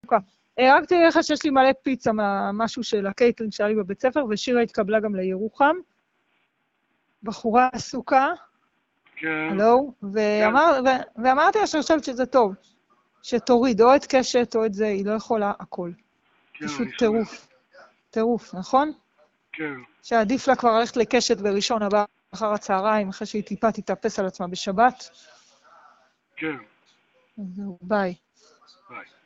רק תראה לך שיש לי מלא פיצה משהו של הקייטרינג שהיה לי בבית ספר, ושירה התקבלה גם לירוחם. בחורה עסוקה. כן. הלו? ואמרתי לה שאני חושבת שזה טוב. שתוריד או את קשת או את זה, היא לא יכולה הכל. פשוט טירוף. טירוף, נכון? כן. שעדיף לה כבר ללכת לקשת בראשון הבא אחר הצהריים, אחרי שהיא טיפה תתאפס על עצמה בשבת. כן. זהו, ביי. ביי.